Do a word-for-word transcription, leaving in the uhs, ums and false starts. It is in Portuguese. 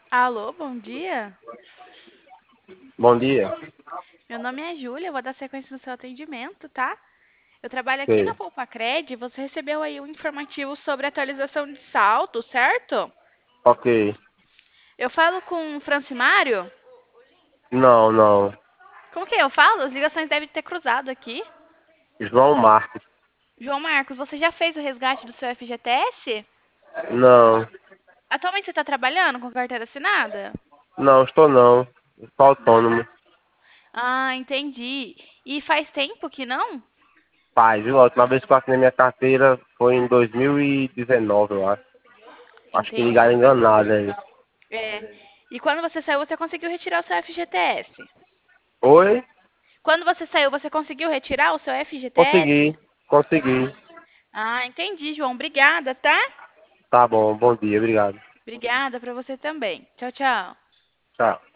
Alô, bom dia. Bom dia. Meu nome é Júlia, eu vou dar sequência no seu atendimento, tá? Eu trabalho aqui na Sei. Poupa-Cred, você recebeu aí um informativo sobre atualização de saldo, certo? Ok. Eu falo com o Francimário? Não, não. Como que eu falo? As ligações devem ter cruzado aqui. João Marcos. João Marcos, você já fez o resgate do seu F G T S? Não. Atualmente você está trabalhando com carteira assinada? Não, estou não. Estou autônomo. Ah, entendi. E faz tempo que não? Pai, viu? A última vez que eu assinei minha carteira foi em dois mil e dezenove, eu acho. Acho que ligaram Entendi. enganado aí. É. E quando você saiu, você conseguiu retirar o seu F G T S? Oi? Quando você saiu, você conseguiu retirar o seu F G T S? Consegui. Consegui. Ah, entendi, João. Obrigada, tá? Tá bom. Bom dia. Obrigado. Obrigada pra você também. Tchau, tchau. Tchau.